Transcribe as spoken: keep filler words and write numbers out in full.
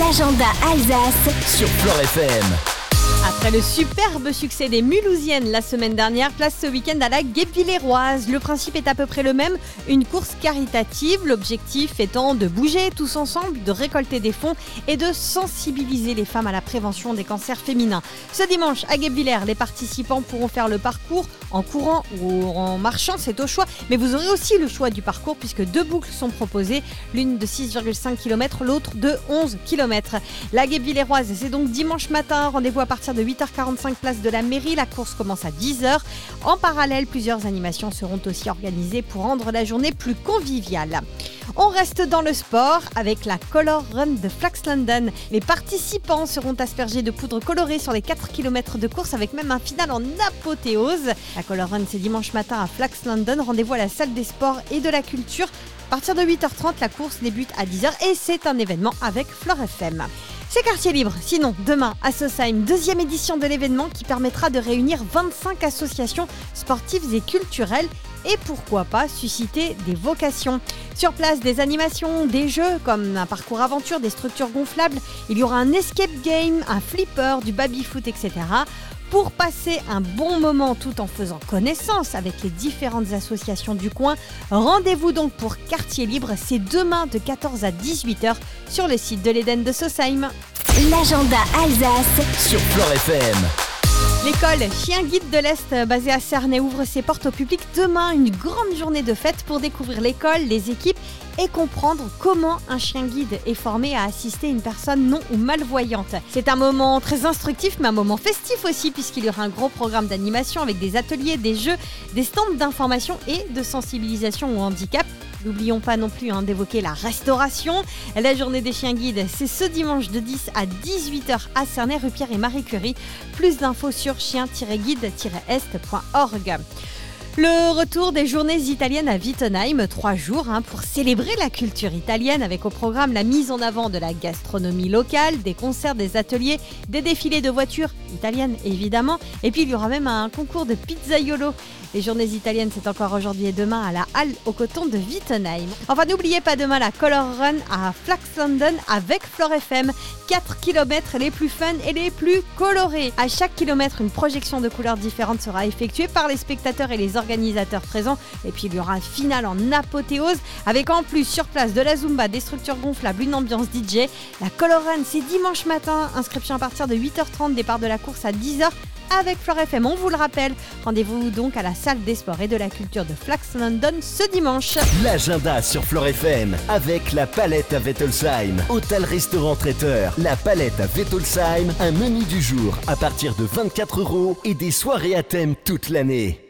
L'agenda Alsace sur Flore F M. Après le superbe succès des Mulhousiennes la semaine dernière, place ce week-end à la Guebwilleroise. Le principe est à peu près le même, une course caritative, l'objectif étant de bouger tous ensemble, de récolter des fonds et de sensibiliser les femmes à la prévention des cancers féminins. Ce dimanche à Guebwiller, les participants pourront faire le parcours en courant ou en marchant, c'est au choix, mais vous aurez aussi le choix du parcours puisque deux boucles sont proposées, l'une de six virgule cinq kilomètres, l'autre de onze kilomètres. La Guebwilleroise, c'est donc dimanche matin, rendez-vous à partir de huit heures quarante-cinq place de la mairie, la course commence à dix heures. En parallèle, plusieurs animations seront aussi organisées pour rendre la journée plus conviviale. On reste dans le sport avec la Color Run de Flaxlanden. Les participants seront aspergés de poudre colorée sur les quatre kilomètres de course avec même un final en apothéose. La Color Run, c'est dimanche matin à Flaxlanden. Rendez-vous à la salle des sports et de la culture. À partir de huit heures trente, la course débute à dix heures et c'est un événement avec Flore F M. C'est quartier libre, sinon demain à Sausheim, deuxième édition de l'événement qui permettra de réunir vingt-cinq associations sportives et culturelles et pourquoi pas susciter des vocations. Sur place, des animations, des jeux comme un parcours aventure, des structures gonflables, il y aura un escape game, un flipper, du baby-foot, et cetera. Pour passer un bon moment tout en faisant connaissance avec les différentes associations du coin, rendez-vous donc pour Quartier Libre, c'est demain de quatorze à dix-huit heures sur le site de l'Éden de Sausheim. L'agenda Alsace sur Flore F M. L'école Chien Guide de l'Est basée à Cernay ouvre ses portes au public demain, une grande journée de fête pour découvrir l'école, les équipes et comprendre comment un chien guide est formé à assister une personne non ou malvoyante. C'est un moment très instructif mais un moment festif aussi puisqu'il y aura un gros programme d'animation avec des ateliers, des jeux, des stands d'information et de sensibilisation au handicap. N'oublions pas non plus hein, d'évoquer la restauration. La journée des chiens guides, c'est ce dimanche de dix à dix-huit heures à Cernay, rue Pierre et Marie Curie. Plus d'infos sur chien guide est point org. Le retour des journées italiennes à Wittenheim, trois jours hein, pour célébrer la culture italienne avec au programme la mise en avant de la gastronomie locale, des concerts, des ateliers, des défilés de voitures italiennes évidemment, et puis il y aura même un concours de pizzaiolo. Les journées italiennes, c'est encore aujourd'hui et demain à la Halle au coton de Wittenheim. Enfin, n'oubliez pas demain la Color Run à Flaxlanden avec Flore F M. quatre kilomètres les plus fun et les plus colorés. À chaque kilomètre, une projection de couleurs différentes sera effectuée par les spectateurs et les organisateurs présents. Et puis, il y aura un final en apothéose avec en plus sur place de la Zumba, des structures gonflables, une ambiance D J. La Color Run, c'est dimanche matin. Inscription à partir de huit heures trente, départ de la course à dix heures. Avec Flore F M, on vous le rappelle. Rendez-vous donc à la salle des sports et de la culture de Flaxlanden ce dimanche. L'agenda sur Flore F M avec la Palette à Wettolsheim. Hôtel-restaurant traiteur. La Palette à Wettolsheim, un menu du jour à partir de vingt-quatre euros et des soirées à thème toute l'année.